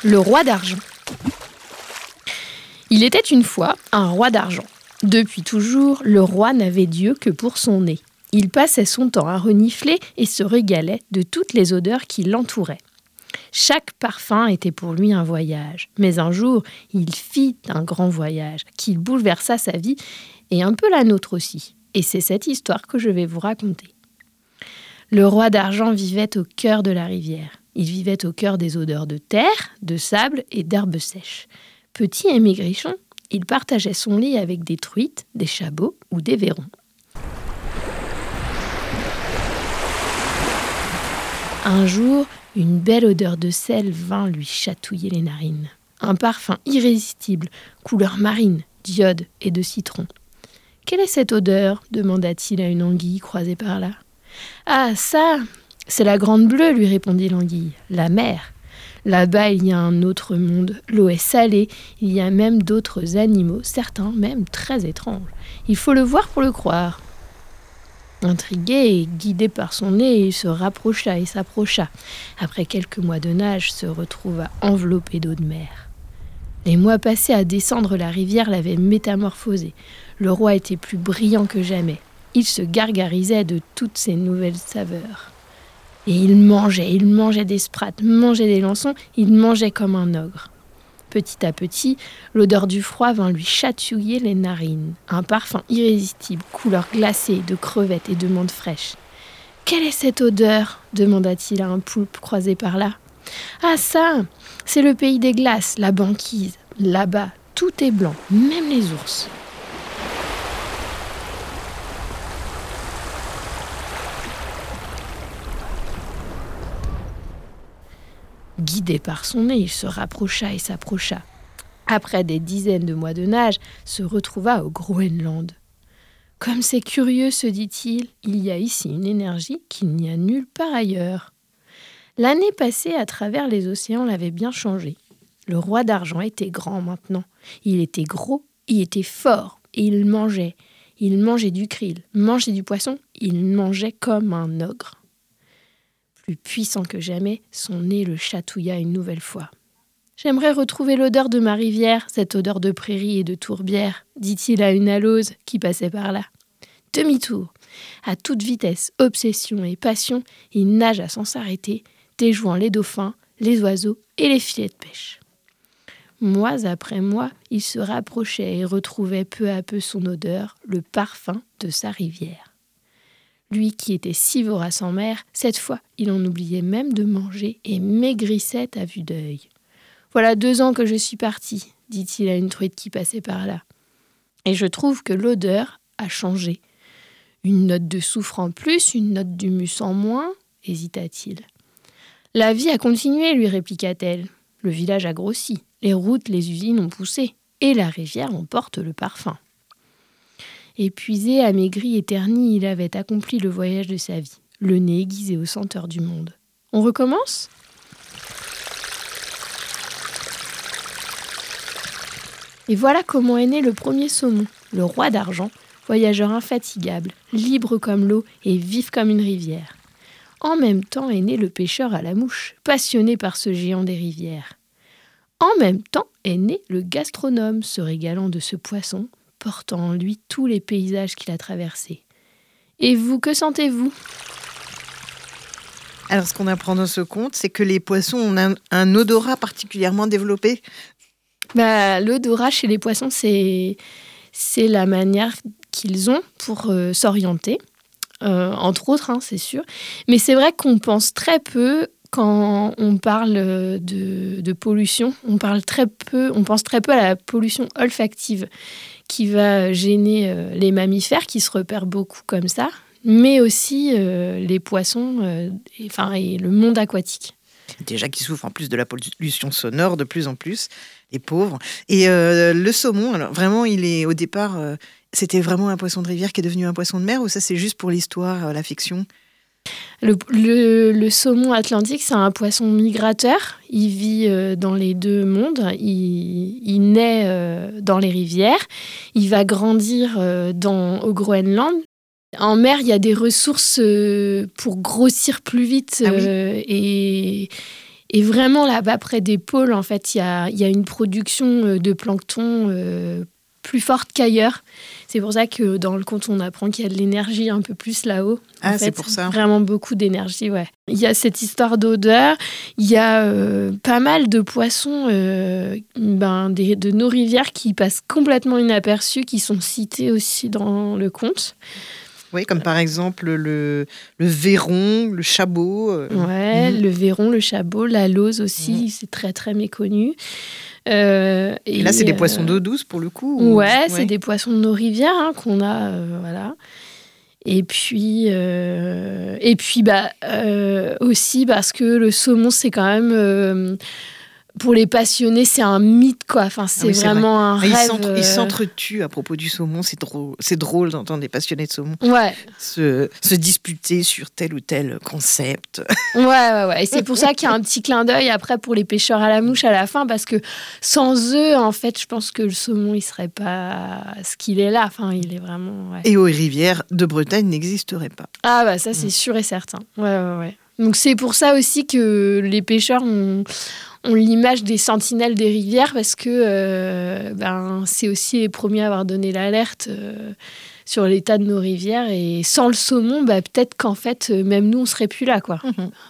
Le roi d'argent. Il était une fois un roi d'argent. Depuis toujours, le roi n'avait Dieu que pour son nez. Il passait son temps à renifler et se régalait de toutes les odeurs qui l'entouraient. Chaque parfum était pour lui un voyage. Mais un jour, il fit un grand voyage qui bouleversa sa vie et un peu la nôtre aussi. Et c'est cette histoire que je vais vous raconter. Le roi d'argent vivait au cœur de la rivière. Il vivait au cœur des odeurs de terre, de sable et d'herbes sèches. Petit et maigrichon, il partageait son lit avec des truites, des chabots ou des vairons. Un jour, une belle odeur de sel vint lui chatouiller les narines. Un parfum irrésistible, couleur marine, d'iode et de citron. « Quelle est cette odeur ?» demanda-t-il à une anguille croisée par là. « Ah, ça, c'est la Grande Bleue, lui répondit l'anguille, la mer. Là-bas, il y a un autre monde. L'eau est salée, il y a même d'autres animaux, certains même très étranges. Il faut le voir pour le croire. » Intrigué et guidé par son nez, il se rapprocha et s'approcha. Après quelques mois de nage, se retrouva enveloppé d'eau de mer. Les mois passés à descendre la rivière l'avaient métamorphosé. Le roi était plus brillant que jamais. Il se gargarisait de toutes ces nouvelles saveurs. Et il mangeait des sprattes, mangeait des lançons, il mangeait comme un ogre. Petit à petit, l'odeur du froid vint lui chatouiller les narines. Un parfum irrésistible, couleur glacée, de crevettes et de menthe fraîche. « Quelle est cette odeur ?» demanda-t-il à un poulpe croisé par là. « Ah ça, c'est le pays des glaces, la banquise. Là-bas, tout est blanc, même les ours. » Guidé par son nez, il se rapprocha et s'approcha. Après des dizaines de mois de nage, se retrouva au Groenland. « Comme c'est curieux, se dit-il, il y a ici une énergie qu'il n'y a nulle part ailleurs. » L'année passée à travers les océans l'avait bien changé. Le roi d'argent était grand maintenant. Il était gros, il était fort et il mangeait. Il mangeait du krill, mangeait du poisson, il mangeait comme un ogre. Plus puissant que jamais, son nez le chatouilla une nouvelle fois. « J'aimerais retrouver l'odeur de ma rivière, cette odeur de prairie et de tourbière, » dit-il à une alose qui passait par là. Demi-tour. À toute vitesse, obsession et passion, il nagea sans s'arrêter, déjouant les dauphins, les oiseaux et les filets de pêche. Mois après mois, il se rapprochait et retrouvait peu à peu son odeur, le parfum de sa rivière. Lui qui était si vorace en mer, cette fois, il en oubliait même de manger et maigrissait à vue d'œil. « Voilà 2 ans que je suis parti, » dit-il à une truite qui passait par là. « Et je trouve que l'odeur a changé. Une note de soufre en plus, une note d'humus en moins, » hésita-t-il. « La vie a continué, » lui répliqua-t-elle. « Le village a grossi, les routes, les usines ont poussé, et la rivière en porte le parfum. » Épuisé, amaigri et terni, il avait accompli le voyage de sa vie, le nez aiguisé aux senteurs du monde. On recommence ? Et voilà comment est né le premier saumon, le roi d'argent, voyageur infatigable, libre comme l'eau et vif comme une rivière. En même temps est né le pêcheur à la mouche, passionné par ce géant des rivières. En même temps est né le gastronome, se régalant de ce poisson, portant en lui tous les paysages qu'il a traversés. Et vous, que sentez-vous ? Alors, ce qu'on apprend dans ce conte, c'est que les poissons ont un odorat particulièrement développé. L'odorat chez les poissons, c'est la manière qu'ils ont pour s'orienter, entre autres, c'est sûr. Mais c'est vrai qu'on pense très peu quand on parle de pollution. On pense très peu à la pollution olfactive qui va gêner les mammifères qui se repèrent beaucoup comme ça, mais aussi les poissons et le monde aquatique. Déjà qui souffrent en plus de la pollution sonore de plus en plus, les pauvres. Et le saumon, alors vraiment, il est au départ, c'était vraiment un poisson de rivière qui est devenu un poisson de mer, ou ça c'est juste pour l'histoire, la fiction ? Le saumon atlantique, c'est un poisson migrateur. Il vit dans les 2 mondes. Il naît dans les rivières. Il va grandir au Groenland. En mer, il y a des ressources pour grossir plus vite Et vraiment, là-bas, près des pôles, en fait, il y a une production de plancton plus forte qu'ailleurs. C'est pour ça que dans le conte, on apprend qu'il y a de l'énergie un peu plus là-haut. Ah, c'est pour ça. Vraiment beaucoup d'énergie, ouais. Il y a cette histoire d'odeur. Il y a pas mal de poissons de nos rivières qui passent complètement inaperçus, qui sont cités aussi dans le conte. Oui, comme par exemple le verron, le chabot. Le verron, le chabot, la lauze aussi, c'est très très méconnu. Et là, c'est des poissons d'eau douce pour le coup c'est des poissons de nos rivières qu'on a, voilà. Et puis aussi parce que le saumon, c'est quand même... pour les passionnés, c'est un mythe, quoi. Enfin, c'est vraiment un rêve. Ils s'entretuent à propos du saumon. C'est drôle d'entendre des passionnés de saumon se disputer sur tel ou tel concept. Ouais. Et c'est pour ça qu'il y a un petit clin d'œil après pour les pêcheurs à la mouche à la fin, parce que sans eux, en fait, je pense que le saumon, il serait pas ce qu'il est là. Enfin, il est vraiment... Ouais. Et aux rivières de Bretagne n'existerait pas. Ah bah ça, c'est sûr et certain. Ouais. Donc c'est pour ça aussi que les pêcheurs ont l'image des sentinelles des rivières, parce que c'est aussi les premiers à avoir donné l'alerte sur l'état de nos rivières. Et sans le saumon, peut-être qu'en fait, même nous, on serait plus là, quoi.